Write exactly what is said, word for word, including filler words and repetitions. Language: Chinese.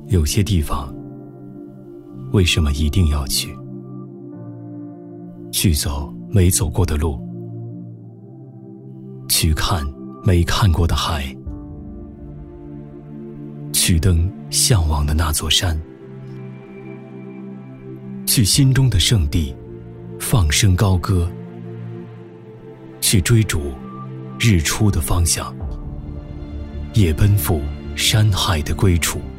有些地方，为什么一定要去？去走没走过的路，去看没看过的海，去登向往的那座山，去心中的圣地放声高歌，去追逐日出的方向，也奔赴山海的归处。